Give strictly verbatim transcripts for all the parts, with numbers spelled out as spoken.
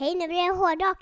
Hej, nu blir det hårdrock.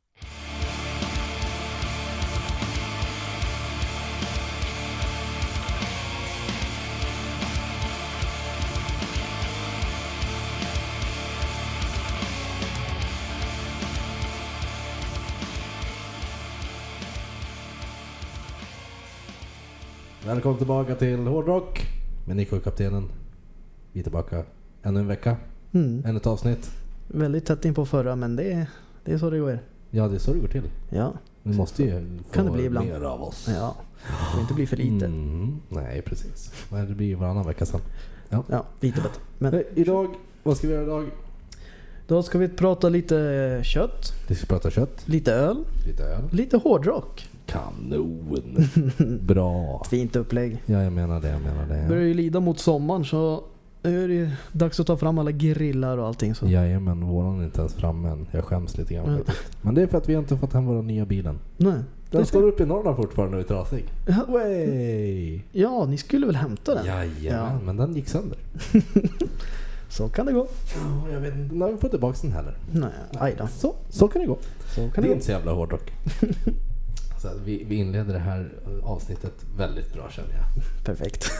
Välkommen tillbaka till Hårdrock med Nico och kaptenen. Vi är tillbaka ännu en vecka. Mm. Ännu ett avsnitt. Väldigt tätt in på förra, men det är, det är så det går. Ja, det är så det går till. Ja. Vi måste ju få kan det bli ibland. mer av oss. Ja, det får inte bli för lite. Mm. Nej, precis. Men det blir ju varannan vecka sen. Ja, ja lite bättre. Men Nej, idag, vad ska vi göra idag? Då ska vi prata lite kött. Vi ska prata kött. Lite öl. Lite öl. Lite hårdrock. Kanon. Bra. Fint upplägg. Ja, jag menar det, jag menar det. Det börjar ju lida mot sommaren, så är det dags att ta fram alla grillar och allting. Så. Jajamän, våran är inte ens framme än. Jag skäms lite grann Mm. faktiskt. Men det är för att vi inte fått hem våra nya bilen. Nej. Den Det står upp i Norrland fortfarande och är trasig. Ja. Way. Ja, ni skulle väl hämta den? Jajamän, Ja. men den gick sönder. Så kan det gå. Ja, jag vet inte när vi får tillbaka den heller. Nej, aj då. Så, så kan det gå. Så kan Det det är gå. inte så jävla hårdrock. Så att vi, vi inleder det här avsnittet väldigt bra, känner jag. Perfekt.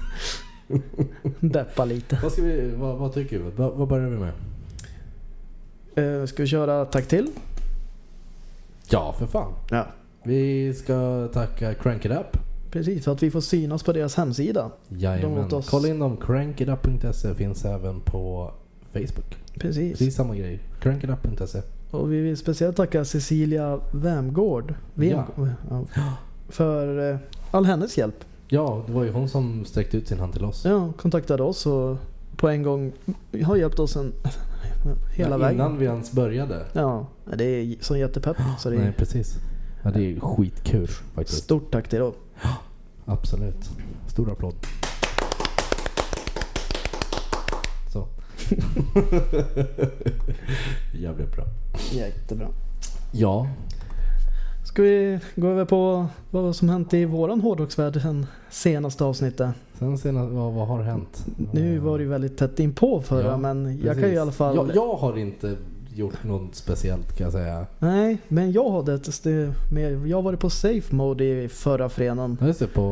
Deppa lite. Vad, ska vi, vad, vad tycker vi? Vad, vad börjar vi med? Uh, ska vi köra tack till? Ja, för fan. Ja. Vi ska tacka Crank It Up. Precis, för att vi får synas på deras hemsida. Jajamän. åt oss. Kolla in dem. crank it up punkt se finns även på Facebook. Precis. Precis samma grej. crank it up punkt se. Och vi vill speciellt tacka Cecilia Vemgård Vem... Ja. Ja. för uh, all hennes hjälp. Ja, det var ju hon som sträckte ut sin hand till oss. Ja, kontaktade oss och på en gång har hjälpt oss en, hela ja, vägen. Innan vi ens började. Ja, det är så jättepepp. Så det är Nej, precis. Ja, det är skitkul faktiskt. stort tack till dem. Absolut. Stor applåd. Så. Jävligt bra. Jättebra. Ja. Ska vi gå över på vad som hänt i våran hårdrocksvärld sen senaste avsnittet? Sen senast, vad, vad har hänt? Nu var det ju väldigt tätt in på förra, Ja, men jag precis. kan ju i alla fall... Jag, jag har inte gjort något speciellt, kan jag säga. Nej, men jag hade ett det, med, jag var på safe mode i förra fredagen. Jag just det, på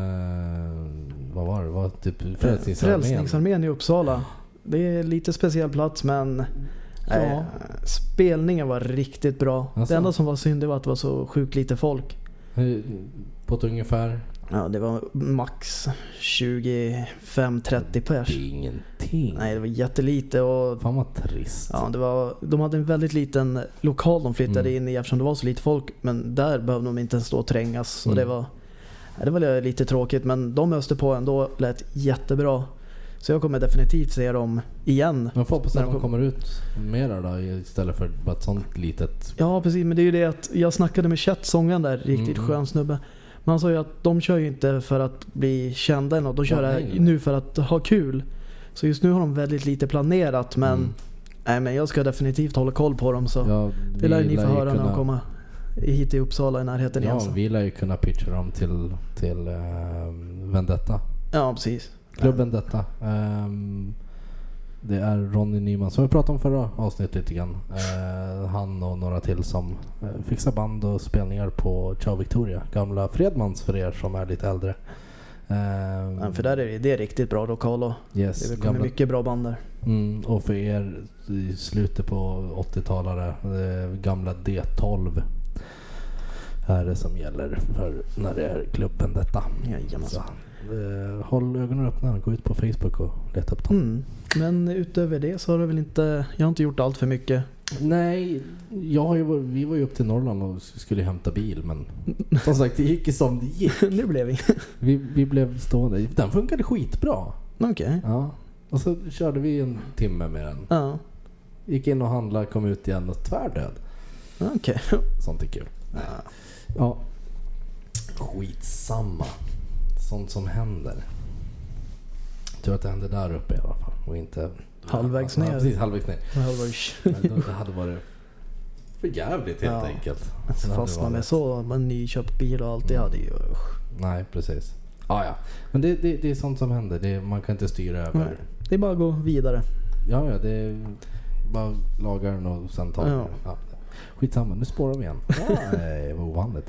eh, vad var det? Var typ Frälsningsarmén. Frälsningsarmén i Uppsala. Det är lite speciell plats, men Ja. eh, spelningen var riktigt bra. Alltså. Det enda som var synd, det var att det var så sjukt lite folk. Hur- På ett ungefär. Ja, det var max tjugofem trettio pers. Det är ingenting. Nej, det var jättelite och Fan vad trist. ja, det var, de hade en väldigt liten lokal de flyttade Mm. in i eftersom det var så lite folk. Men där behövde de inte ens stå och trängas. Och Mm. det var, ja, det var lite tråkigt, men de öste på ändå, lät jättebra. Så jag kommer definitivt se dem igen. Men får hoppas När att de de kom- kommer ut mera då, istället för bara ett sånt litet. Ja, precis, men det är ju det att jag snackade med Chet-sångaren där, riktigt Mm. skön snubbe. Men han sa ju att de kör ju inte för att bli kända eller något, de kör Ja, det nej, här nej. nu för att ha kul. Så just nu har de väldigt lite planerat, men Mm. nej, men jag ska definitivt hålla koll på dem, så Ja, det lär ni få ju höra när kunna- de kommer hit i Uppsala i närheten igen. Ja, Så. vi lär ju kunna pitcha dem till, till uh, Vendetta. Ja, precis. Klubb Vendetta. Um, det är Ronny Nyman som vi pratade om förra avsnittet lite grann. Uh, han och några till som uh, fixar band och spelningar på Ciao Victoria. Gamla Fredmans för er som är lite äldre. Um, Ja, för där är det, det är riktigt bra lokal och yes, det kommer gamla, mycket bra band där. mm, och för er i slutet på åttiotalare, uh, gamla D tolv är det som gäller för när det är Klubb Vendetta. Jajamän. Så, eh, håll ögonen öppna, gå ut på Facebook och leta upp dem. Mm. Men utöver det så har det väl inte, jag har inte gjort allt för mycket. Nej, jag har ju, varit- vi var ju upp till Norrland och skulle hämta bil, men som sagt, det gick ju som det gick. Nu blev vi. Vi, vi blev stående. Den funkade skitbra. Okej. Ja. Och så körde vi en timme med den. Ja. Gick in och handlade, kom ut igen och tvärdöd. Okej. Sånt är kul. Ja. Ja. Skitsamma. Sånt som händer. Jag tror att det hände där uppe i alla fall. Och inte Halvvägs ja, ner. precis, halvvägs ner. Halvvägs. Men det hade varit för jävligt helt Ja. enkelt. Alltså, Det hade fastna varit- med så, man nyköpt bil och allt det hade ju. Nej, precis. Ah, ja. Men det, det, det är sånt som händer. Det, man kan inte styra över. Nej. Det är bara att gå vidare. Ja, ja, det, bara lagar den och sen tar Ja. den. Ja. Skitsamma, nu spårar vi igen. Nej, vad ovanligt.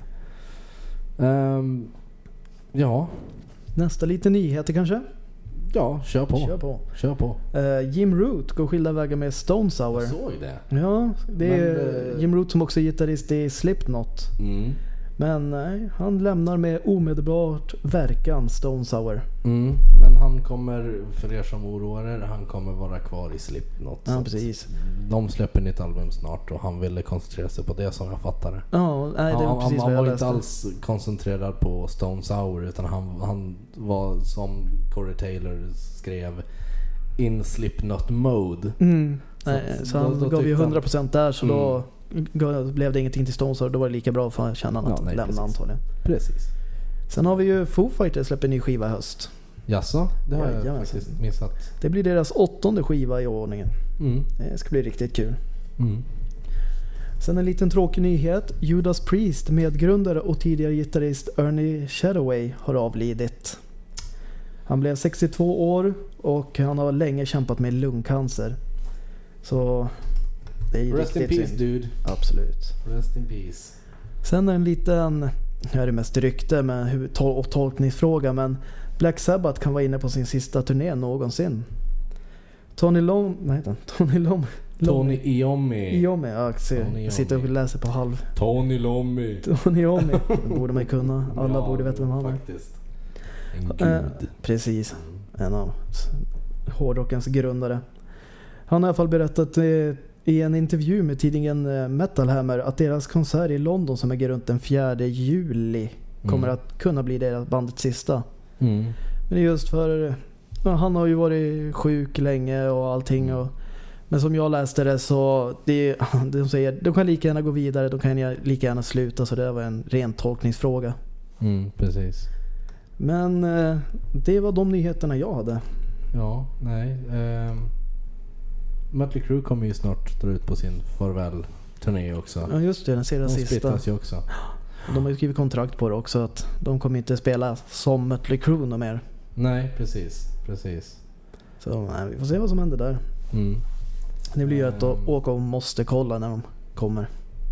Um, ja. Nästa lite nyheter kanske? Ja, kör på. Kör på. Kör på. Uh, Jim Root går skilda vägar med Stone Sour. Jag såg det. Ja, det är Men, uh, Jim Root som också är gitarrist i Slipknot. Mm. Men nej, han lämnar med omedelbart verkan Stone Sour. Mm. Men han kommer, för er som oroar er, han kommer vara kvar i Slipknot. Ja, Så precis. de släpper nytt album snart och han ville koncentrera sig på det, som jag fattar det. Ja, nej, det var han, precis han, vad jag han var läste. inte alls koncentrerad på Stone Sour, utan han, han var, som Corey Taylor skrev, in Slipknot mode. Mm. Så, Nej, så, så han då, då gav ju tyckte hundra procent där, så Mm. då gav- blev det ingenting till Stone Sour. Då var det lika bra för att känna Ja, att nej, lämna precis. antagligen. Precis. Sen har vi ju Foo Fighters släpper en ny skiva i höst. Jaså, det har jag Jajamensan. faktiskt missat. Det blir deras åttonde skiva i ordningen. Mm. Det ska bli riktigt kul. Mm. Sen en liten tråkig nyhet. Judas Priest, medgrundare och tidigare gitarrist Ernie Shadoway, har avlidit. Han blev sextiotvå år och han har länge kämpat med lungcancer. Så det är Rest in riktigt peace, synd. dude. Absolut. Rest in peace. Sen en liten, nu är det mest rykte men hur, tol- och tolkningsfråga, men Black Sabbath kan vara inne på sin sista turné någonsin. Tony Lom, vad heter han? Tony Lom, Tony Iommi. Iommi, ja, se, Tony jag sitter och läser på halv. Tony Lommi. Tony Iommi, det borde man ju kunna. Alla Ja, borde veta vem han är. faktiskt. En Eh, gud. precis, en av hårdrockens grundare. Han har i alla fall berättat eh, i en intervju med tidningen eh, Metal Hammer att deras konsert i London som äger runt den fjärde juli kommer Mm. att kunna bli deras bandets sista. Mm. Men just för ja, han har ju varit sjuk länge och allting och, men som jag läste det så det, de säger de kan lika gärna gå vidare, de kan lika gärna sluta, så det var en ren tolkningsfråga. Mm, precis. Men eh, det var de nyheterna jag hade. Ja, nej. Eh, Mötley Crüe kommer ju snart dra ut på sin farväl-turné också. Ja just det, den ser De den sista. splittas ju också. De har ju skrivit kontrakt på det också att de kommer inte spela som Mötley Crüe något mer. Nej, precis. Precis. Så nej, vi får se vad som händer där. Mm, Det blir ju att Ehm. um, åka och måste kolla när de kommer.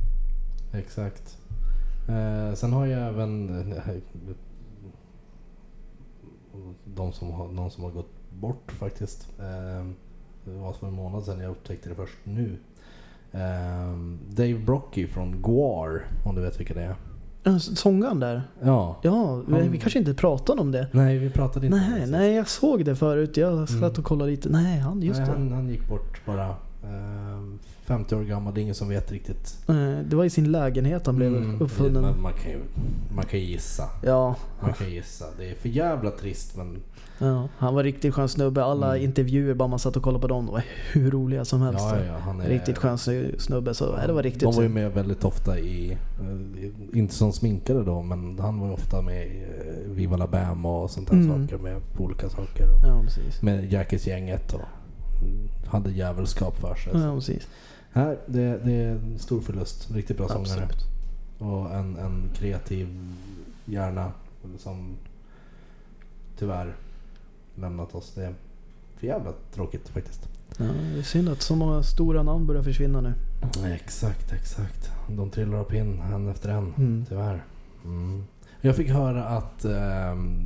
exakt. Eh, sen har jag även eh, de som har, någon som har gått bort faktiskt. Eh, det var för en månad sedan, jag upptäckte det först nu. Eh, Dave Brockie från Gwar, om du vet vilka det är. Ja, sångaren där. Ja. Ja, vi, Han- vi kanske inte pratade om det. Nej, vi pratade inte om Nej, det. nej, jag såg det förut. Jag satt Mm. och kollade lite. Nej, han just Nej, det. han, han gick bort bara. Eh, femtio år gammal, det är ingen som vet riktigt. Eh, Det var i sin lägenhet han blev Mm, uppfunnen. Man, man, kan ju, man kan ju gissa. Ja, Man kan gissa. Det är för jävla trist, men ja, han var riktigt skön snubbe. Alla Mm. intervjuer, bara man satt och kollade på dem, de var hur roliga som helst. ja, ja, han är Riktigt skön snubbe. Så nej, det var riktigt De var ju synd. med väldigt ofta i, eh, inte som sminkare då, men han var ju ofta med i eh, Viva La Bam och sånt där Mm. saker, med på olika saker. Och Ja, precis. med Jackass-gänget och mm, hade jävelskap för sig. Ja, precis. Här, det, det är en stor förlust. Riktigt bra sångare. Absolut. Och en, en kreativ hjärna som tyvärr lämnat oss. Det är för jävla tråkigt faktiskt. Ja, det är synd att så många stora namn börjar försvinna nu. Exakt, exakt. De trillar upp in en efter en, Mm. tyvärr. Mm. Jag fick höra att ähm,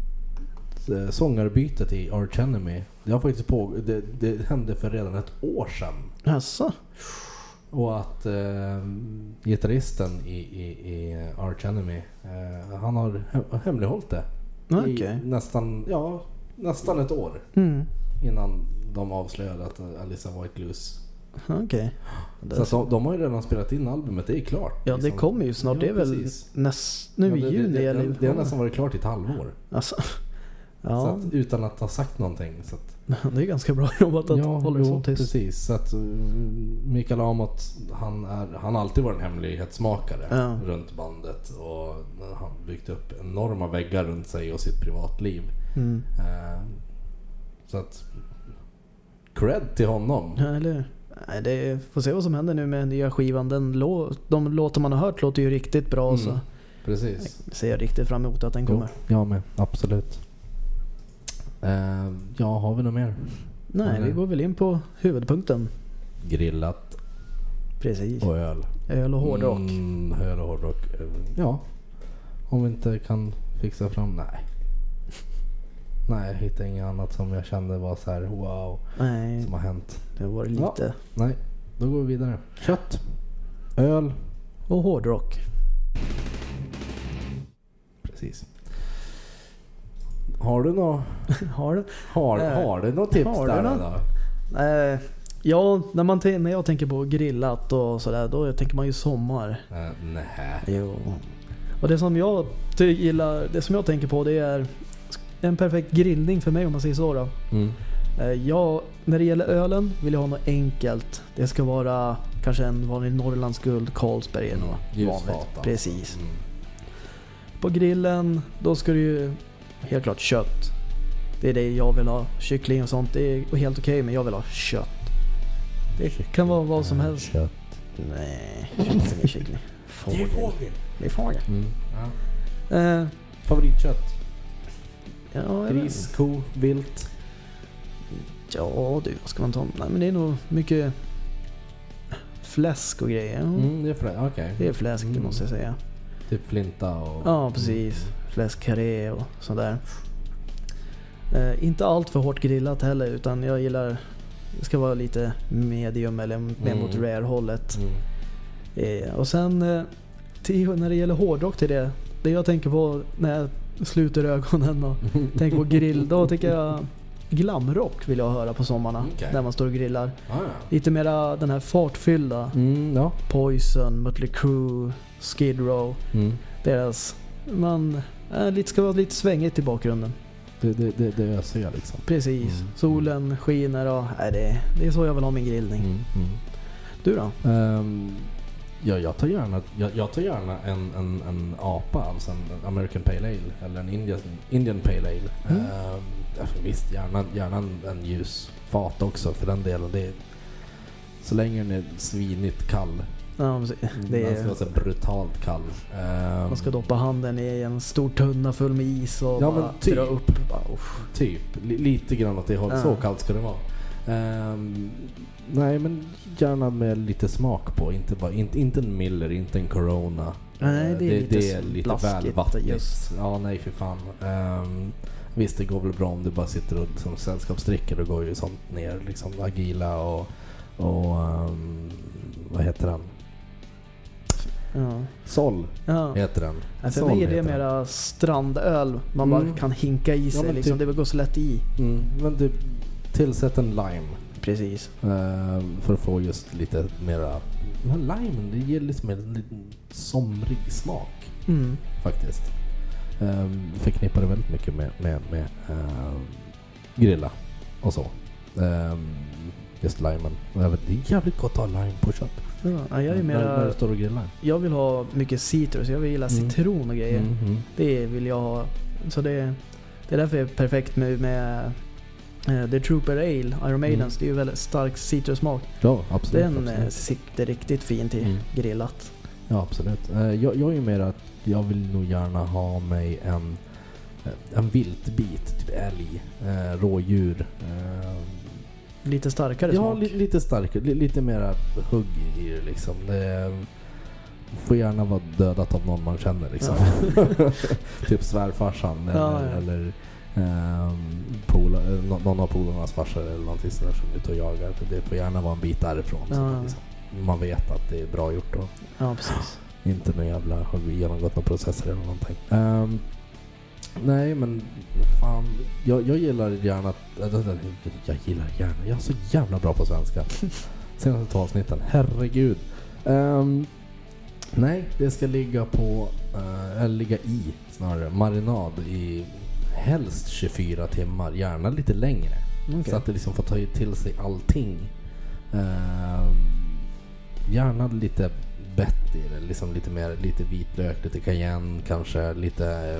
sångarbytet i Arch Enemy, det har faktiskt på, det, det hände för redan ett år sedan. Jaså? Och att äh, gitarristen i, i, i Arch Enemy, äh, han har he- hemlighållit det Okej. i nästan, ja, nästan ett år Mm. innan de avslöjade att Alissa White Loose. Okej. Så att de, de har ju redan spelat in albumet, det är klart. Ja, det liksom. kommer ju snart. Ja, det är väl precis. näst, nu Ja, i det, juni det, det, eller? det, det har nästan varit klart i ett halvår. Alltså, Så ja, att, utan att ha sagt någonting. Så att, det är ganska bra jobbat att ja, hålla det så jo, tyst. precis. Så att uh, Mikael Amott, han, är, han har alltid varit en hemlighetsmakare Ja. runt bandet. Och han byggt upp enorma väggar runt sig och sitt privatliv. Mm. Uh, så att cred till honom. Ja, eller nej, det får se vad som händer nu med nya skivan. Den lå, de låtar man har hört låter ju riktigt bra. Mm. Så Precis. jag ser riktigt fram emot att den kommer. Jo, jag med, absolut. Uh, ja, har vi något mer? Nej, Eller? vi går väl in på huvudpunkten. grillat Precis. och öl. Öl och hårdrock. Mm, öl och hårdrock. Ja. Om vi inte kan fixa fram, nej. Nej, jag hittade inget annat som jag kände var så här wow. Nej, som har hänt. det var lite. Ja, nej, då går vi vidare. Kött, öl och hårdrock. Precis. Har du något har du? har, äh, har du något tips har där du då? Eh, ja, när, man t- när jag tänker på grillat och sådär, då tänker man ju sommar. Uh, nej. Jo. Och det som jag ty- gillar, det som jag tänker på, det är en perfekt grillning för mig, om man säger så då. Mm. Eh, jag, när det gäller ölen vill jag ha något enkelt. Det ska vara kanske en vanlig Norrlands guld, Carlsberg eller något Mm, vanligt. ljusfat, Precis. Mm. På grillen, då ska det ju helt klart kött. Det är det jag vill ha. Kyckling och sånt, det är helt okej, men jag vill ha kött. Det kan vara vad som helst. Kött. Nej, kyckling, kyckling. Fågel. Det är fågel. Det är fågel. Mm. Ja. Eh, Favoritkött? ja, jag vet Gris, inte. ko, vilt? Ja du, vad ska man ta? Nej, men det är nog mycket fläsk och grejer. Mm, det är fläsk, okej. Okay. Det är fläsk, Mm. det måste jag säga. Typ flinta och... Ja, precis. Fläskkarré och sådär. Eh, inte allt för hårt grillat heller, utan jag gillar, det ska vara lite medium eller mer Mm. mot rare-hållet. Mm. Eh, och sen eh, till, när det gäller hårdrock till det, det jag tänker på när jag sluter ögonen och tänker på grill, då tycker jag glamrock vill jag höra på sommarna. Okay. När man står och grillar. Ah, ja. Lite mera den här fartfyllda. Mm, ja. Poison, Mötley Crüe, Skid Row. Mm. Deras, man äh, lite, ska vara lite svängigt i bakgrunden. Det, det, det, det öser jag liksom. Precis. Mm. Solen skiner och äh, det, det är så jag vill ha min grillning. Mm, mm. Du då? Um, ja, jag tar gärna, jag, jag tar gärna en, en, en apa, alltså en American Pale Ale eller en Indian, Indian Pale Ale. Mm. Um, alltså, visst, gärna, gärna en, en ljus fat också för den delen. Det är, så länge den är svinigt kall. Ja, det Den ska är, vara så brutalt kall. Um, man ska doppa handen i en stor tunna full med is och Ja, bara men typ. dra upp. Bara, uff. Typ, li- lite grann åt det hållet. Ja. Så kallt ska det vara. Um, nej, men gärna med lite smak på. Inte, bara, inte, inte en Miller, inte en Corona. Nej, det är det, lite det är lite blaskigt väl vattnigt. just. Ja, nej för fan. Um, visst, det går väl bra om du bara sitter och som sällskapsdricker. Då går ju sånt ner. Liksom Agila och, och um, vad heter den? Ja. Sol Ja. heter den. Ja, för Sol mig är det heter den. mera strandöl. Man Mm. bara kan hinka i sig. men liksom. typ- Det går så lätt i. Mm, men du tillsätt en lime. Precis. Uh, för att få just lite mera... Men limen, det ger liksom en liten somrig smak Mm. faktiskt. Um, förknippar det väldigt mycket med, med, med uh, grilla och så. Um, just limen. Jag vet, det är jävligt gott att ha lime på kött. Ja, jag är När, när mera, du står och grillar. jag vill ha mycket citrus. Jag vill gilla Mm. citron och grejer. Mm, mm. Det vill jag ha. Så det, det är därför det är perfekt med, med uh, The Trooper Ale, Iron Maidens. Mm. Det är ju väldigt stark citrussmak. Ja, absolut. Den absolut. eh, sitter riktigt fint till Mm. grillat. Ja, absolut. Uh, jag, jag är mer att jag vill nog gärna ha mig en, en viltbit, typ älg, uh, rådjur. Uh, Lite starkare Ja, smak. li- lite starkare, li- lite mera hugg i det liksom. Det får gärna vara dödat av någon man känner liksom. Ja. Typ svärfarsan eller, Ja, ja. eller um, pola, nå- någon av polarnas farsor eller någonting sådär som är ute och jagar. Det får gärna vara en bit därifrån. Så Ja. att liksom, man vet att det är bra gjort och Ja, precis. inte någon jävla, har vi genomgått några processer eller någonting. Um, nej, men fan, jag, jag gillar gärna, jag gillar gärna, jag är så jävla bra på svenska. Senaste två avsnitten, herregud. Um, nej, det ska ligga på, uh, eller ligga i snarare, marinad i helst tjugofyra timmar, gärna lite längre. Okay. Så att det liksom får ta till sig allting. Um, gärna lite bett i det, liksom lite mer, lite vitlök, lite cayenne, kanske lite,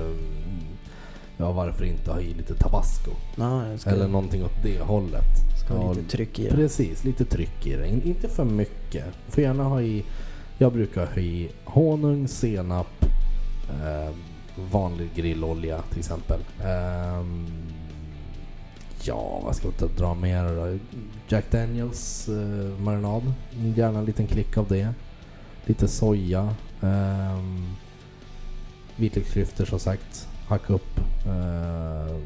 ja varför inte ha i lite tabasco. Ja, jag ska, Eller någonting åt det hållet. ska ha Ja, lite tryck i det. precis, lite tryck i det. In, inte för mycket. Får gärna ha i, jag brukar ha i honung, senap, eh, vanlig grillolja till exempel. Eh, Ja, vad ska jag dra mer då? Jack Daniels eh, marinad. Gärna en liten klick av det. Lite soja. Um, vitlöksklyftor som sagt. Hacka upp. Um,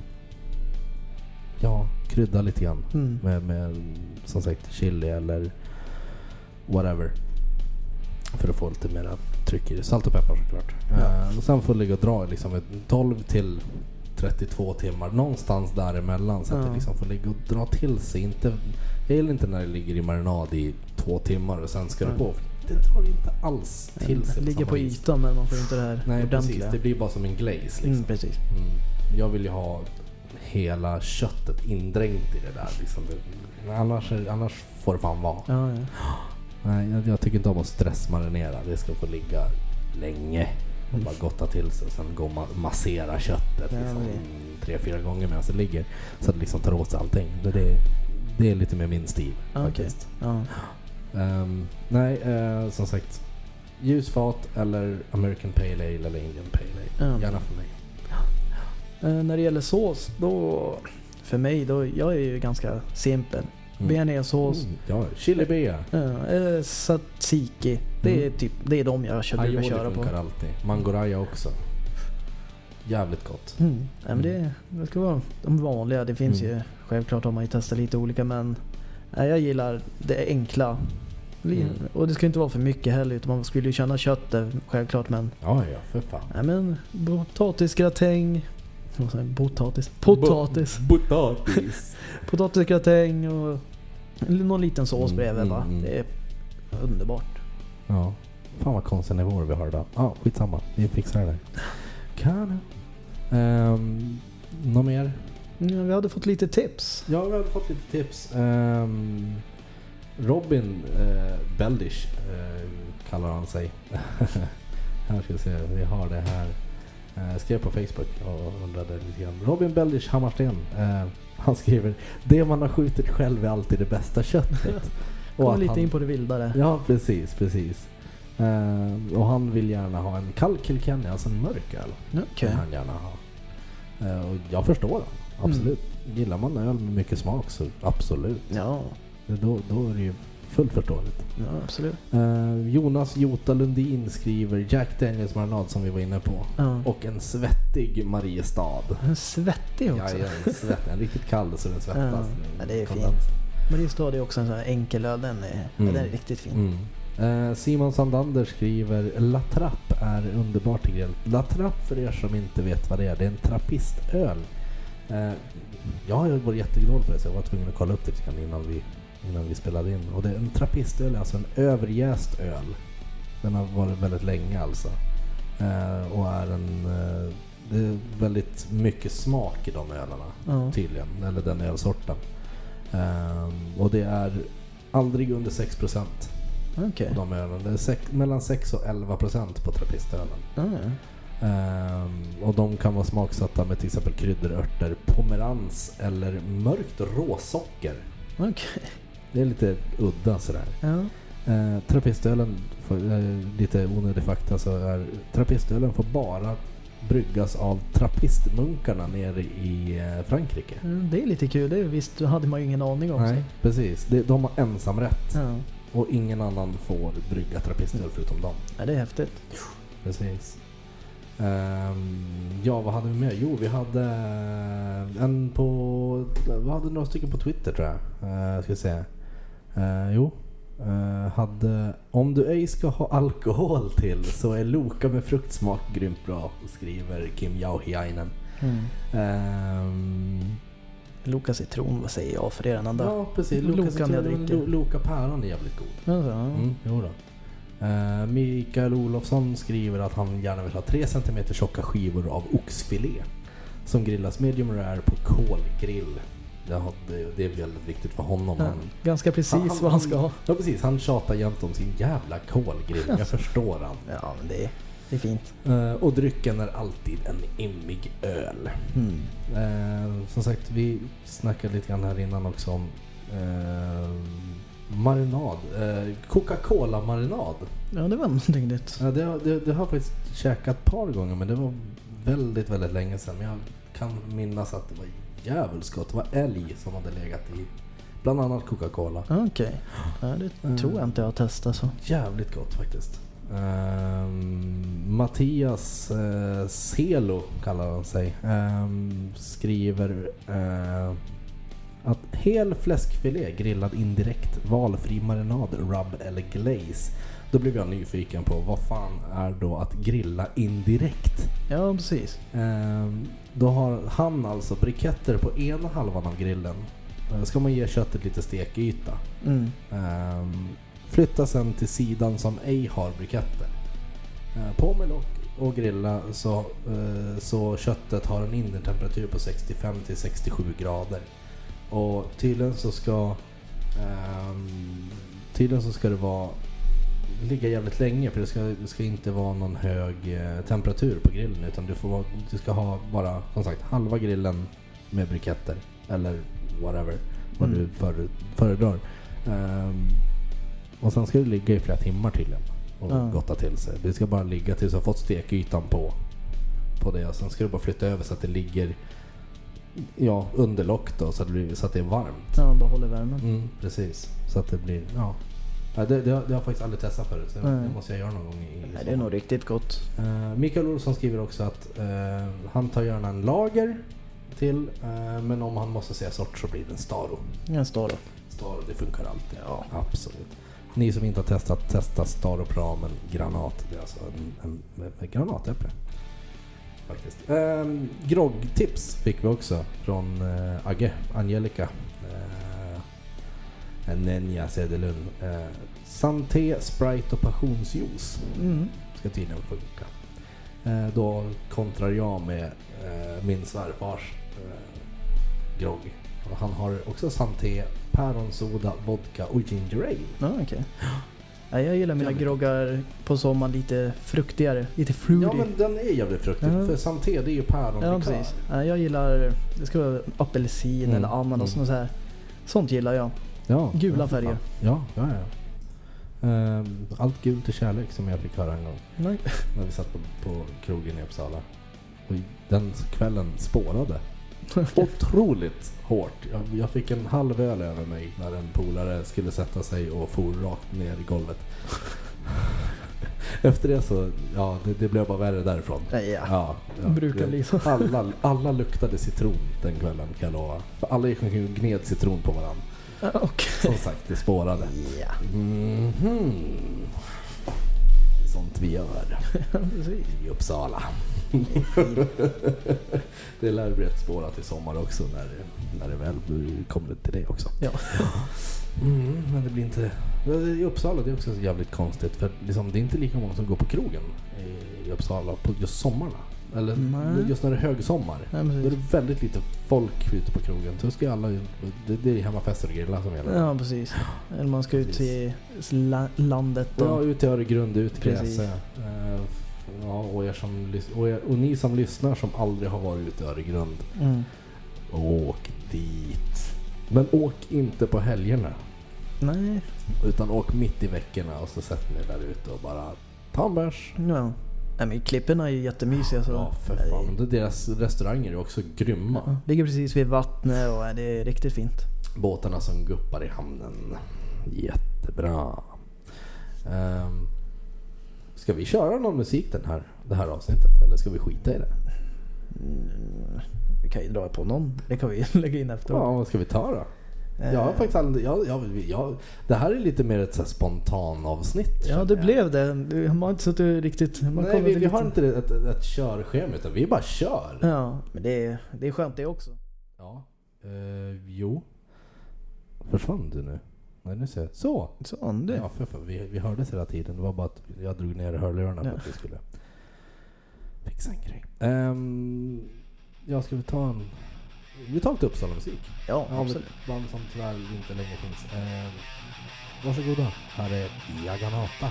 ja, krydda lite grann. Mm. Med, med som sagt chili eller whatever. För att få lite mer tryck i det. Salt och peppar såklart. Ja. Uh, och sen får det ligga och dra liksom tolv till trettiotvå timmar. Någonstans däremellan. Så att Ja. det liksom får ligga och dra till sig. Inte, jag gillar inte när det ligger i marinad i två timmar och sen ska Ja. det på. Det drar inte alls till Det sig. ligger på vis. ytan men man får inte det här Nej, ordentliga. precis. Det blir bara som en glaze liksom. Mm, precis. Mm. Jag vill ju ha hela köttet indränkt i det där liksom. Annars, annars får det fan vara. Ja, ja. Nej, jag, jag tycker inte om att stressmarinera. Det ska få ligga länge och bara gotta till sig. Sen gå och ma- massera köttet Ja, liksom, det- tre, fyra gånger medan det ligger. Så att det liksom tar åt sig allting. Det, det, det är lite mer min stil Ah, faktiskt. okej. Ja. Um, nej, uh, som sagt. Ljusfat eller American Pale Ale eller Indian Pale Ale. Ja. Gärna för mig. Eh, när det gäller sås, då för mig, då, jag är ju ganska simpel. Mm. Bearnaisesås, Mm, ja, chili bea. eh, eller tzatziki. Det är Mm. typ, det är de jag kör, brukar Aioli köra på. funkar alltid. Mangoraya också. Jävligt gott. Mm. Nej, men det, det ska vara de vanliga. Det finns Mm. ju, självklart har man ju testat lite olika, men nej, jag gillar det enkla. Li- Mm. Och det ska inte vara för mycket heller, utan man skulle ju känna köttet självklart, men Ja, ja, för fan. nej, men potatisgratäng. Vad säger jag? Potatis. Potatis. Bo- potatis. Potatisgratäng och någon liten sås Mm, bredvid, va? mm, mm. Det är underbart. Ja. Fan vad konstiga nivåer vi har idag. Ja, ah, skitsamma. Vi fixar det där. Kan. Um, något mer? Ja, vi hade fått lite tips. Ja, vi har fått lite tips. Um, Robin uh, Beldish uh, kallar han sig. Här ska vi se. Vi har det här. Uh, skrev på Facebook och undrade lite grann. Robin Beldish Hammarsten. Uh, han skriver: det man har skjutit själv är alltid det bästa köttet. Kommer att lite han, in på det vildare. Ja, precis, precis. Uh, och han vill gärna ha en kall Kilkenny, alltså en mörk öl. Okej. Vill han gärna ha. Uh, och jag förstår honom, absolut. Mm. Gillar man öl med mycket smak så absolut. Ja, Då, då är det ju fullt förståeligt. ja, absolut. Uh, Jonas Jota Lundin skriver Jack Daniels marinad som vi var inne på. Ja. Och en svettig Mariestad. En svettig också. Ja, ja, en svettig. En riktigt kall så den svettas. Ja, det är Kondens. fint. Mariestad är också en sån här enkel öl. Den är, Mm. ja, den är riktigt fin. Mm. Eh, Simon Sandander skriver La Trappe är underbart till grill. La Trappe, för er som inte vet vad det är, det är en trappistöl. Eh, jag har varit jätteglad på det så jag var tvungen att kolla upp det innan vi, innan vi spelade in. Och det är en trappistöl, alltså en överjäst öl. Den har varit väldigt länge alltså. Eh, och är en... Eh, det är väldigt mycket smak i de ölarna Ja. tydligen, eller den ölsorten. Eh, och det är aldrig under sex procent. Okej. På de ölen. Det är sex, mellan sex och elva procent på trappistölen. Ja, ja. Ehm, och de kan vara smaksatta med till exempel kryddörter, pomerans eller mörkt råsocker. Okej. Det är lite udda sådär. Ja. Ehm, trappistölen, för, eh, lite onödig fakta, så är trappistölen får bara bryggas av trappistmunkarna nere i eh, Frankrike. Ja, det är lite kul. Det visst hade man ju ingen aning om. Nej, precis. Det, de har ensamrätt. Ja. Och ingen annan får brygga trappistöl förutom dem. Ja, det är häftigt. Precis. Um, ja, vad hade vi med? Jo, vi hade en på... Vi hade några stycken på Twitter tror jag. Uh, ska jag säga. Uh, jo. Uh, hade... Om du ej ska ha alkohol till så är Loka med fruktsmak grymt bra, skriver Kim Jauhiainen. Mm. Um, Loka citron, vad säger jag för er den andra? ja, precis. Loka Loka, kan jag citron, dricka. Lo- Loka päron är jävligt god. Alltså, ja. Mm, jo då. Uh, Mikael Olofsson skriver att han gärna vill ha tre centimeter tjocka skivor av oxfilé som grillas medium rare på kolgrill. Det, har, det, det är väldigt viktigt för honom. Ja, Han, ganska precis han- vad han ska ha. Ja, precis. Han tjatar jämt om sin jävla kolgrill. Jag förstår han. Ja, men det är, det är fint. Uh, och drycken är alltid en immig öl. Mm. Uh, som sagt, vi snackade lite grann här innan också om uh, marinad. Uh, Coca-Cola-marinad. Ja, det var någonting nytt. Ja, det, det, det har jag faktiskt käkat ett par gånger, men det var väldigt, väldigt länge sedan. Men jag kan minnas att det var jävligt gott. Det var älg som hade legat i bland annat Coca-Cola. Okej, okay. Ja, det mm. tror jag inte jag har testat så. Jävligt gott faktiskt. Um, Mattias uh, Celo kallar han sig. Um, skriver uh, att hel fläskfilé grillad indirekt, valfri marinad, rub eller glaze. Då blev jag nyfiken på vad fan är då att grilla indirekt? Ja, precis. Um, då har han alltså briketter på ena halvan av grillen. Uh, ska man ge köttet lite stekyta. Mm. Um, flytta sen till sidan som ej har briketter. Uh, på med lock och grilla så, uh, så köttet har en inre temperatur på sextiofem till sextiosju grader. Och tydligen så ska um, tydligen så ska det vara ligga jävligt länge, för det ska, det ska inte vara någon hög eh, temperatur på grillen, utan du, får, du ska ha bara som sagt halva grillen med briketter eller whatever vad mm. du för, föredrar. Um, och sen ska det ligga i flera timmar tydligen och ja. gotta till sig. Det ska bara ligga tills du har fått stekytan på, på det, och sen ska du bara flytta över så att det ligger ja, under lock då, så att det, blir, så att det är varmt. Ja, bara håller värmen. Mm, precis. Så att det blir, ja. Ja, det, det, har, det har jag faktiskt aldrig testat förut, så det måste jag göra någon gång i, i Nej, det är nog riktigt gott. uh, Mikael Olsson skriver också att uh, han tar gärna en lager till, uh, men om han måste säga sort så blir det en Staro. En Staro. Staro, det funkar alltid. Ja. Absolut. Ni som inte har testat, testa Staro Pramen granat. Det är alltså en, en med, med granatäpple. Faktiskt. Um, groggtips fick vi också från uh, Agge, Angelica. Nenja Sedelund. Eh, Santé, Sprite och passionsjuice mm. ska tydligen funka. Eh, då kontrar jag med eh, min svärfars eh, grogg. Och han har också Santé, päronsoda, vodka och ginger ale. Ja, okej. Okay. Ja, jag gillar mina groggar på sommaren lite fruktigare, lite fruity. Ja, men den är jävligt fruktig. Ja. För Santé, det är ju päron. Ja, precis. Ja, jag gillar, det ska vara apelsin mm. eller ananas mm. och så här. Sånt gillar jag. Ja, gula färger. Ja, ja, ja. Um, allt gult är kärlek som jag fick höra en gång. Nej. När vi satt på, på krogen i Uppsala. Och den kvällen spårade. Otroligt hårt. Jag, jag fick en halv öl över mig när en polare skulle sätta sig och for rakt ner i golvet. Efter det så, ja, det, det blev bara värre därifrån. Ja, ja, ja brukar liksom. Alla, alla luktade citron den kvällen, kan jag lova. För alla gick och gned citron på varandra. Okay. Som sagt, det spårade. Ja. Mm-hmm. Sånt vi gör i Uppsala. Det lär bli ett spårat i sommar också, när, när det väl kommer till det också. Ja. Mm, men det blir inte... I Uppsala, det är också jävligt konstigt, för liksom, det är inte lika många som går på krogen i Uppsala på just sommarna. Eller Nej. just när det är högsommar. Nej, då är det väldigt lite folk ute på krogen. Så ska alla, det, det är hemmafester och grilla som gäller. Ja, precis. Eller man ska ut till landet. Och... Ja, ut till Öregrund, ut till Gräsö. Ja, och, er som, och, er, och ni som lyssnar som aldrig har varit ute i Öregrund. Mm. Åk dit. Men åk inte på helgerna. Nej. Utan åk mitt i veckorna och så sätter ni där ute och bara ta en bärs. Ja. Nej, men klipporna är ju jättemysiga. Så. Ja, för fan. Nej. Deras restauranger är också grymma. Ja, ligger precis vid vattnet och det är riktigt fint. Båtarna som guppar i hamnen. Jättebra. Um, ska vi köra någon musik den här, det här avsnittet? Eller ska vi skita i det? Mm, vi kan ju dra på någon. Det kan vi lägga in efter. Ja, vad ska vi ta då? Jag har faktiskt aldrig, jag, jag, jag, det här är lite mer ett så här spontan avsnitt. Ja, det blev det. Man har inte suttit riktigt... Man Nej, vi, vi lite... har inte ett, ett, ett körschema, utan vi bara kör. Ja, men det är, det är skönt det också. Ja, eh, jo. Försvann du nu? Nej, nu ser jag. Så! Så, det. Ja, för, för, vi, vi hördes hela tiden. Det var bara att jag drog ner hörlurarna ja. för att vi skulle fixa en grej. Um, jag ska vi ta en... Vi tar lite Uppsala musik. Ja, absolut. Band som tyvärr inte längre finns. Eh, varsågoda. Här är Jaganata.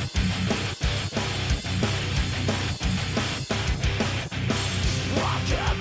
I can't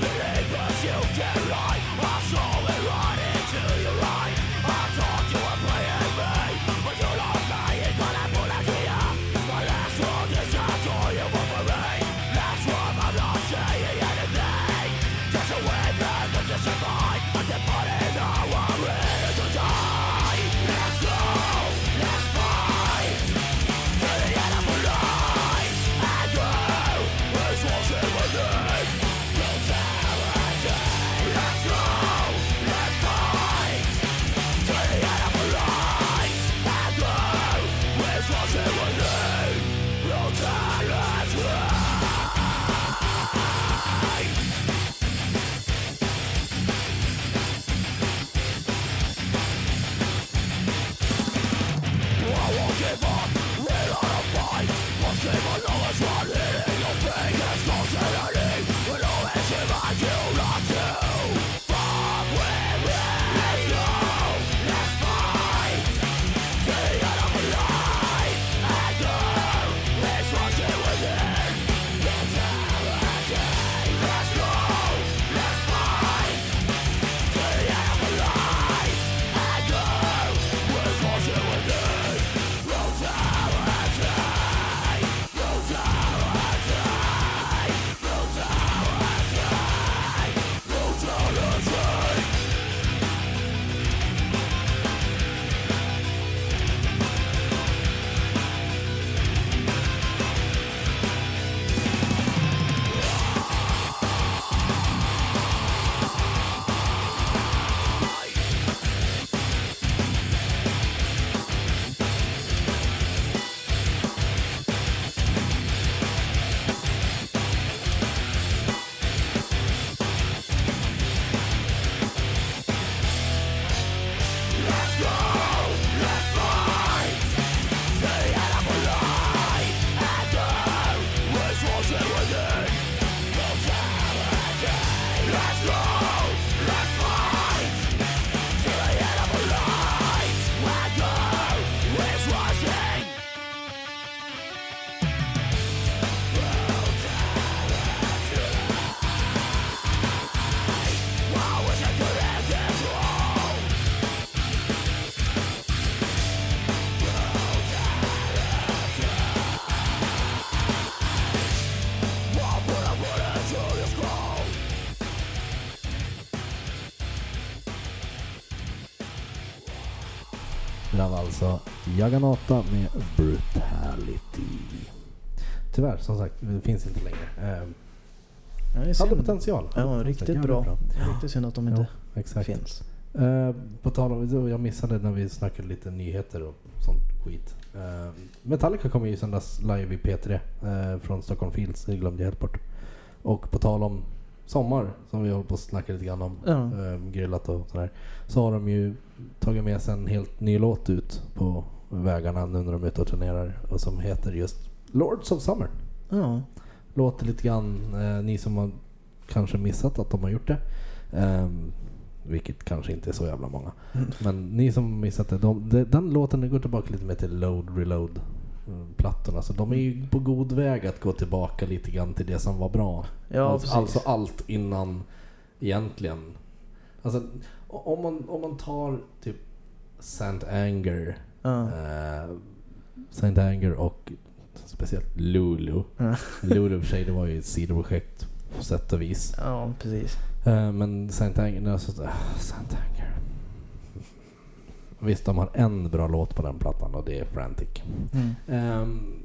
Det var alltså Juggernaut med Brutality. Tyvärr, som sagt, det finns inte längre. Eh, Ja, hade potential. Ja, hade riktigt potential. bra. bra. Riktigt synd att de inte ja, exakt. finns. Eh, på tal om, jag missade när vi snackade lite nyheter och sånt skit. Eh, Metallica kommer ju sändas live i P tre eh, från Stockholm Fields. Det glömde jag helt bort. Och på tal om sommar, som vi håller på att snacka lite grann om, Ja. eh, grillat och sådär, så har de ju tagit med sig en helt ny låt ut på vägarna nu när de är ute och turnerar, och som heter just Lords of Summer. Ja. Låter lite grann, eh, ni som har kanske missat att de har gjort det, eh, vilket kanske inte är så jävla många, Mm. men ni som missat det, de, de, den låten den går tillbaka lite mer till Load Reload plattorna, så de är ju på god väg att gå tillbaka lite grann till det som var bra. Ja, alltså, precis. alltså allt innan egentligen, alltså om man, om man tar typ Saint Anger, Ja. eh, Saint Anger och speciellt Lulu. Ja. Lulu för sig, det var ju ett sidoprojekt på sätt och vis. Ja, precis. Eh, men Saint Anger, alltså, äh, Saint Anger. Visst, de har en bra låt på den plattan och det är Frantic. Mm. Um,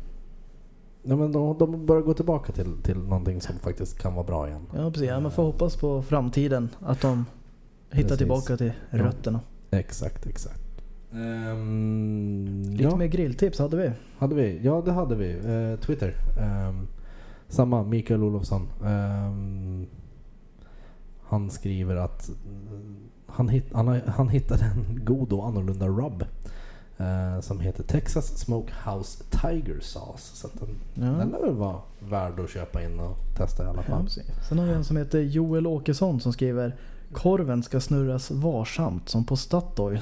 ja, men de, de börjar gå tillbaka till, till någonting som faktiskt kan vara bra igen. Ja, precis. Ja, man får hoppas på framtiden att de hittar Precis. tillbaka till Ja. rötterna. Exakt, exakt. Um, Lite ja, mer grilltips hade vi. hade vi. Ja, det hade vi. Uh, Twitter. Um, samma, Mikael Olofsson. Um, han skriver att han, hit, han, har, han hittade en god och annorlunda rub uh, som heter Texas Smokehouse Tiger Sauce. Så att den, Ja. den lär väl vara värd att köpa in och testa i alla Ja, fall. precis. Sen har vi en som heter Joel Åkesson som skriver: korven ska snurras varsamt som på Statoil.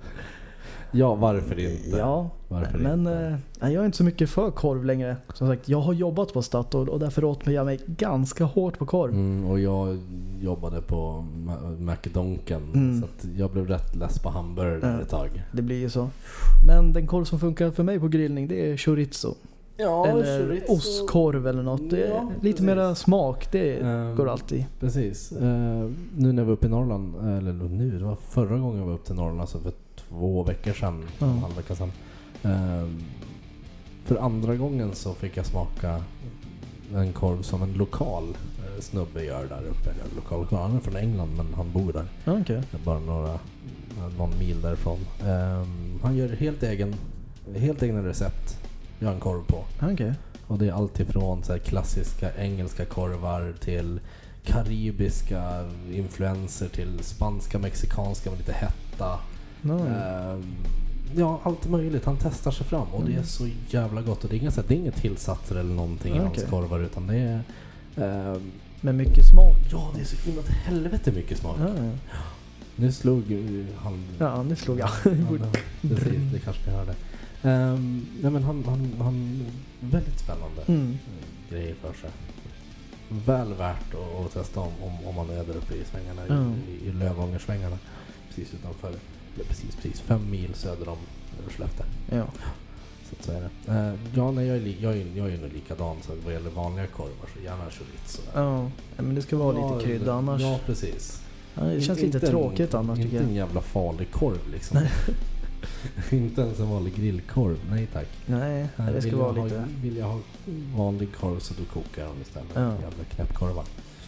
Ja, varför inte? Ja, Varför men inte? eh, jag är inte så mycket för korv längre. Som sagt, jag har jobbat på Statoil och därför åt jag mig ganska hårt på korv. Mm, och jag jobbade på Ma- McDonken Mm. så att jag blev rätt less på hamburgare Ja. ett tag. Det blir ju så. Men den korv som funkar för mig på grillning, det är chorizo. Ja, eller ostkorv eller något. Det är Ja, lite precis. mera smak, det Ehm, går alltid. Precis. Uh, nu när vi var uppe i Norrland, eller nu, det var förra gången jag var uppe till Norrland, alltså för två veckor sedan, Ja. en halv vecka sedan. Ehm, för andra gången så fick jag smaka en korv som en lokal uh, snubbe gör där uppe. Eller lokal, han är från England men han bor där. Ja, okej. Bara några, någon mil därifrån. Ehm, han gör helt egen, helt egna recept. Gör en korv på. Ja, okej. Och det är allt ifrån så här klassiska engelska korvar till karibiska influenser till spanska, mexikanska med lite hetta. Ja. Ehm, Ja, allt möjligt. Han testar sig fram och Mm. det är så jävla gott. Och det är inga, det är inga tillsatser eller någonting i Okej. hans korvar, utan det är... Eh, Med mycket smak. ja, det är så inåt helvete mycket smak. Ja, ja. Nu slog ju han... Ja, nu slog jag. han precis, det kanske ni hörde. Um, nej, men han, han, han... Väldigt spännande Mm. grejer för sig. Väl värt att, att testa om, om, om man är där uppe i svängarna, Mm. i, i Lövångersvängarna. Precis utanför, eller precis, precis, fem mil söder om Skellefteå. Ja. Så att så är det. Uh, ja, nej, jag är, li, jag är, jag är nog likadan, så vad gäller vanliga korvar så gärna chorizo. Ja, men det ska vara Ja, lite krydda annars. Ja, precis. Ja, det känns Inte lite en- tråkigt annars Inte tycker en jag. jävla farlig korv liksom. Inte ens en vanlig grillkorv, nej tack. Nej, Här det ska vill vara jag lite... Ha, vill jag ha vanlig korv så då kokar jag dem istället. Ja. Jävla knäppkorvar.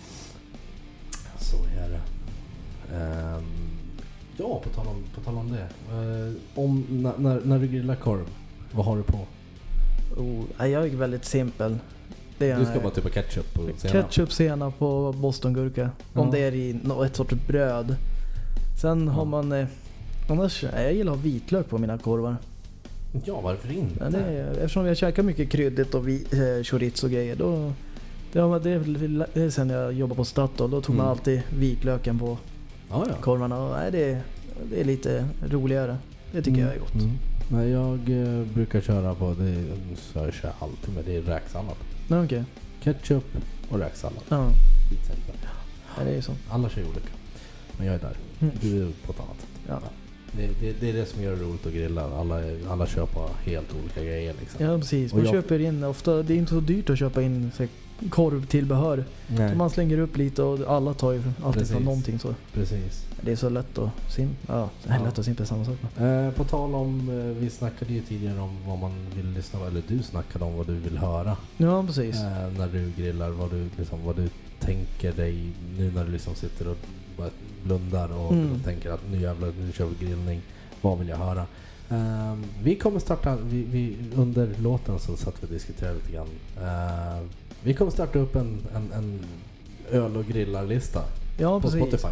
Så är det. Ehm, ja, på tal om, på tal om det. Ehm, om, när, när, när du grillar korv, vad har du på? Oh, nej, jag är väldigt simpel. Det är Du ska bara typ ha ketchup och senap. ketchup, senap på bostongurka. Om Ja. det är i nå- ett sorts bröd. Sen Ja. har man... Eh, annars, nej, jag gillar att ha vitlök på mina korvar. Ja, varför inte? Men det är, eftersom jag käkar mycket kryddigt och vi, eh, chorizo och grejer, då... Det, var- det, är väl- det är sen jag jobbade på Statoil, då tog man Mm. alltid vitlöken på Ja, ja. korvarna. Och, nej, det, är- det är lite roligare. Det tycker jag är gott. Mm. Nej, jag eh, brukar köra på det, så jag kör alltid med det är räksallad. Nej, okej. Ketchup och räksallad. Ja, Skitsäkert. nej, det är ju så. Alla kör olika. Men jag är där. Mm. Du är på ett annat sätt. Ja. Det, det, det är det som gör det roligt att grilla. Alla, alla köper helt olika grejer liksom. Ja, precis. Och Man jag- köper in ofta, det är inte så dyrt att köpa in så, här, korvtillbehör. Nej, Så man slänger upp lite och alla tar ju alltid Precis. från någonting så. precis. Det är så lätt och sim. Ja, det är Ja. lätt och simpelt samma sak. Men. Eh, på tal om, eh, vi snackade ju tidigare om vad man vill lyssna på, eller du snackade om vad du vill höra Ja, precis. eh, när du grillar, vad du, liksom, vad du tänker dig nu när du liksom sitter och bara blundar och, Mm. och tänker att nu jävlar, nu kör vi grillning, vad vill jag höra? Eh, vi kommer starta, vi, vi, under låten så satt vi och diskuterade lite grann. Eh, vi kommer starta upp en, en, en öl- och grillarlista Ja, på precis. Spotify.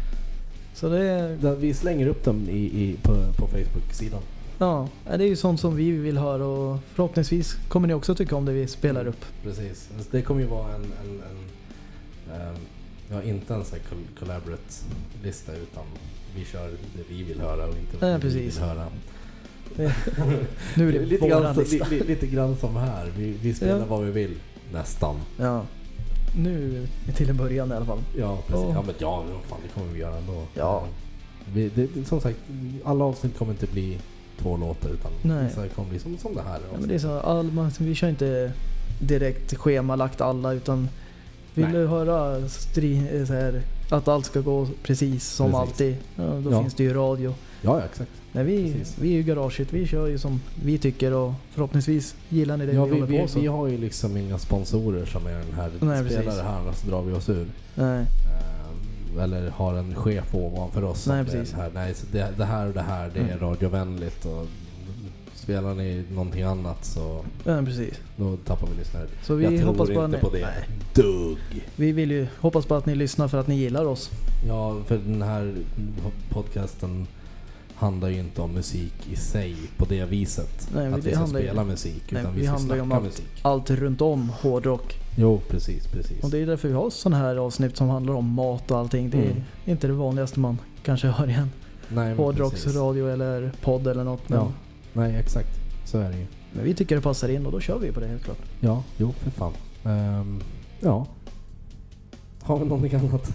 Så det är, Där vi slänger upp dem i, i, på, på Facebook-sidan. ja, det är ju sånt som vi vill höra och förhoppningsvis kommer ni också tycka om det vi spelar upp. Precis. Det kommer ju vara en, en, en ehm, ja, inte en sån här col- collaborate-lista, utan vi kör det vi vill höra och inte Nej, vad vi precis. vill höra. Nu är det lite, grann, våran så, lista. li, li, lite grann som här. Vi, vi spelar Ja. vad vi vill. Nästan. Ja. Nu till en början i alla fall. Ja, precis. Oh. Ja, men ja, men fan, det kommer vi göra ändå. Ja. Vi, det, det- som sagt, alla avsnitt kommer inte bli två låtar, utan Nej. vissa kommer bli som, som det här. Ja, men det är så, all, man, vi kör inte direkt schemalagt alla utan vill Nej. du höra stri, så här, att allt ska gå precis som Precis. alltid, ja, då Ja. finns det ju radio. Ja, ja, exakt. Nej, vi, Precis. vi är ju garaget, vi kör ju som vi tycker och förhoppningsvis gillar ni det Ja, vi, vi, håller vi, på så. vi har ju liksom inga sponsorer som är den här, Nej, spelar precis. det här så drar vi oss ur. Nej, Eh, eller har en chef ovanför oss som Nej, är precis. den här. Nej, så det, det här och det här, det är Mm. radiovänligt, och spelar ni någonting annat så ja, precis. då tappar vi lyssnare. Så vi Jag tror hoppas inte på, att på ni, det. nej, Dugg! vi vill ju hoppas på att ni lyssnar för att ni gillar oss. Ja, för den här podcasten handlar ju inte om musik i sig på det viset. Nej, att det vi ska handlar ju- spela musik, nej, utan vi vi ska handlar ju om snacka allt. musik. Allt runt om hårdrock. Jo, precis, precis. Och det är därför vi har sådana här avsnitt som handlar om mat och allting. Det är Mm. inte det vanligaste man kanske hör igen. Nej, men Hårdrocksradio eller podd eller något. Men, Ja. Nej, exakt. Så är det ju. men vi tycker det passar in och då kör vi på det helt klart. Ja, jo, för fan. Ehm, ja. Har vi någonting annat?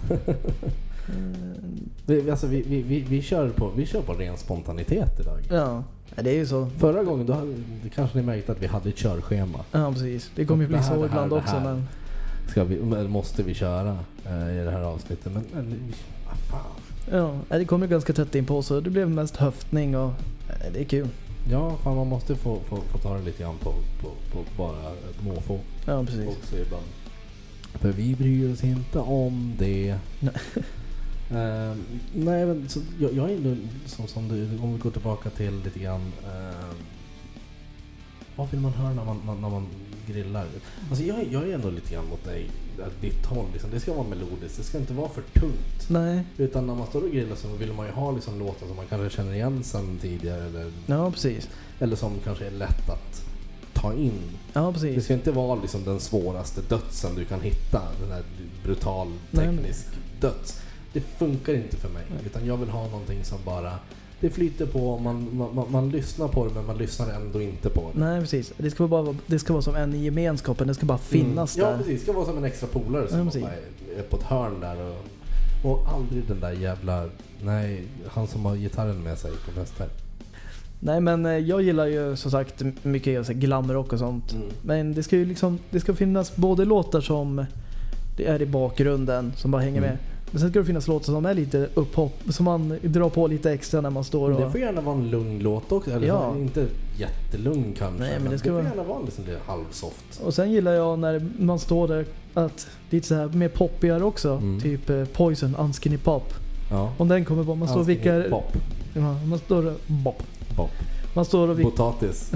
vi, vi- alltså, vi, vi, vi, vi, kör på, vi kör på ren spontanitet idag. Ja, det är ju så. Förra gången då hade, det kanske ni märkte att vi hade ett körschema. Ja, precis. Det kommer ju bli Det här, så det här, ibland det också. här. Men Ska vi, eller måste vi köra eh, i det här avsnittet? Men, men vad fan. ja, nej, det kommer ganska tätt in på så det blev mest höftning och nej, det är kul. Ja, fan, man måste få, få, få ta det lite grann på, på, på bara ett måfå Ja, precis. också ibland. För vi bryr oss inte om det. Nej. Ehm, nej, men så, jag, jag är nu som, som du, om vi går tillbaka till lite grann. ehm, vad vill man höra när man, när man grillar? Alltså jag, jag är ändå lite grann mot dig, ditt håll liksom. Det ska vara melodiskt, det ska inte vara för tungt. Nej. Utan när man står och grillar så vill man ju ha liksom låtar som man kanske känner igen sedan tidigare. Eller, Ja, precis. eller som kanske är lätt att ta in. Ja, Det precis. ska inte vara liksom den svåraste dödsen du kan hitta. Den där brutal teknisk Nej, döds. Det funkar inte för mig. Nej. Utan jag vill ha någonting som bara... Det flyter på, man, man, man, man lyssnar på det men man lyssnar ändå inte på det. Nej, precis. Det ska bara vara, det ska vara som en i gemenskapen. Det ska bara finnas Mm. där. Ja, precis. Det ska vara som en extra polare som Ja, bara precis. är, är på ett hörn där. Och, och aldrig den där jävla... Nej, han som har gitarren med sig på fester. Nej, men eh, jag gillar ju som sagt mycket alltså, glamrock och sånt. Mm. Men det ska ju liksom, det ska finnas både låtar som det är i bakgrunden som bara hänger Mm. med. Men sen ska det finnas låtar som är lite upphopp, som man drar på lite extra när man står och... Det får gärna vara en lugn låt också. Eller Ja. inte jättelugn kanske. Nej, men men det det, ska får vara- gärna vara liksom lite halvsoft. Och sen gillar jag när man står där att lite så här mer poppigare också. Mm. Typ eh, Poison, Unskinny Pop. Ja. Om den kommer på, man står och vickar... Bop. Ja, man står och... Bop. Bop. Man står och, vick, Potatis.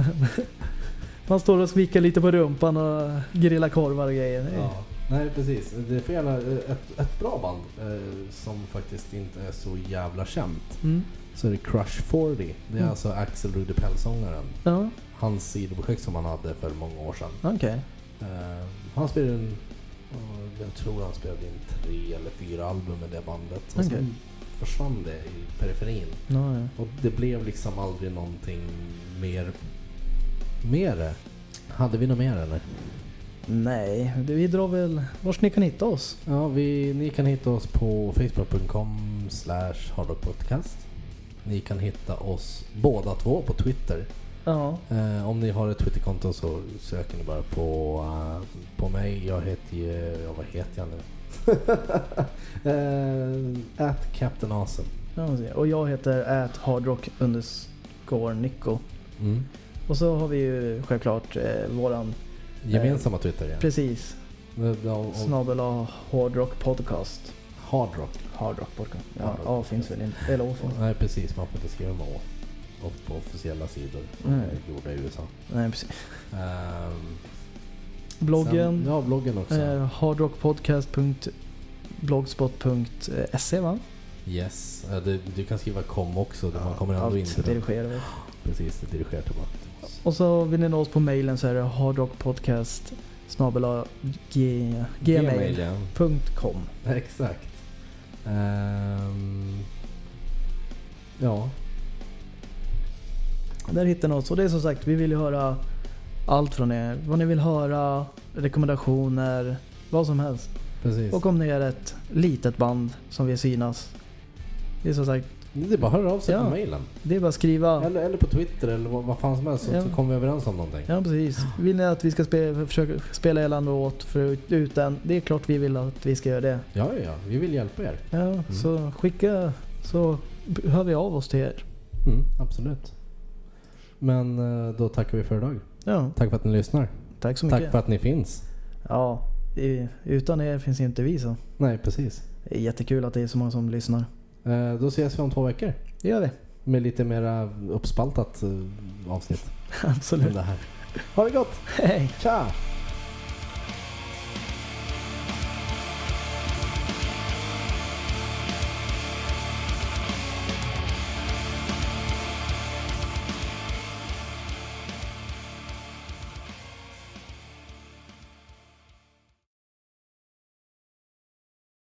man står och vickar lite på rumpan och grillar korvar och grejer. Ja. Nej, precis. Det får gärna ett, ett bra band eh, som faktiskt inte är så jävla känt. Mm. Så är det Crush fyrtio. Det är Mm. alltså Axel Rudepell-sångaren. Ja, Hans sidoprojekt som han hade för många år sedan. okej. Eh, han spelade in, eh, jag tror han spelade in tre eller fyra album med det bandet. Och Okej. sen försvann det i periferin. Ja, ja. Och det blev liksom aldrig någonting mer. Mer? Hade vi något mer eller? Nej, det- vi drar väl... Vars ni kan hitta oss? Ja, vi, ni kan hitta oss på facebook punkt com slash hardrockpodcast. Ni kan hitta oss båda två på Twitter. Ja, Eh, om ni har ett Twitterkonto så söker ni bara på, uh, på mig. Jag heter ju... Ja, vad heter jag nu? uh, at Captain Awesome. ja man ser. Och jag heter at hardrock underscore Nico. Mm. Och så har vi ju självklart eh, våran... Gemensamma Twitter, ja. Precis. Det- det- och- Snabel A hardrock podcast. Hardrock. Hardrock podcast. Ja, Hard rock. A finns väl inte. Eller O finns. Nej, precis. Man får inte skriva med Å. Och på officiella sidor. Nej. Det gjorde i U S A. Nej, precis. Um, Bloggen. Sen, ja, bloggen också. Eh, hardrockpodcast punkt blogspot punkt se va? Yes. Eh, det, du kan skriva kom också. Man kommer ändå Allt inte... dirigerar vi. Precis, det dirigerar tillbaka till oss. Och så vill ni nå oss på mailen så är det hardrockpodcast snabel-a g- gmail ja. punkt com. Exakt. Ehm, ja. Där hittar ni oss. Och det är som sagt, vi vill ju höra allt från er. Vad ni vill höra, rekommendationer, vad som helst. Precis. Och om ni är ett litet band som vill synas. Det är som sagt, Det är bara att höra av sig Ja. på mailen. det är bara att skriva. Eller, eller på Twitter eller vad, vad fan som helst. Så, Ja. så kommer vi överens om någonting. Ja, precis. Vill ni att vi ska spela, försöka spela hela en låt för ut, ut den? Det är klart vi vill att vi ska göra det. Ja, ja, ja. Vi vill hjälpa er. Ja, så skicka, så hör vi av oss till er. Mm, absolut. Men eh, då tackar vi för idag. Ja, Tack för att ni lyssnar. tack så mycket. Tack för att ni finns. Ja, i, utan er finns inte vi så. Nej, precis. Det är jättekul att det är så många som lyssnar. Eh, då ses vi om två veckor. Det gör vi. Med lite mera uppspaltat eh, avsnitt. Absolut. Än det här. Ha det gott! Hej! Tja!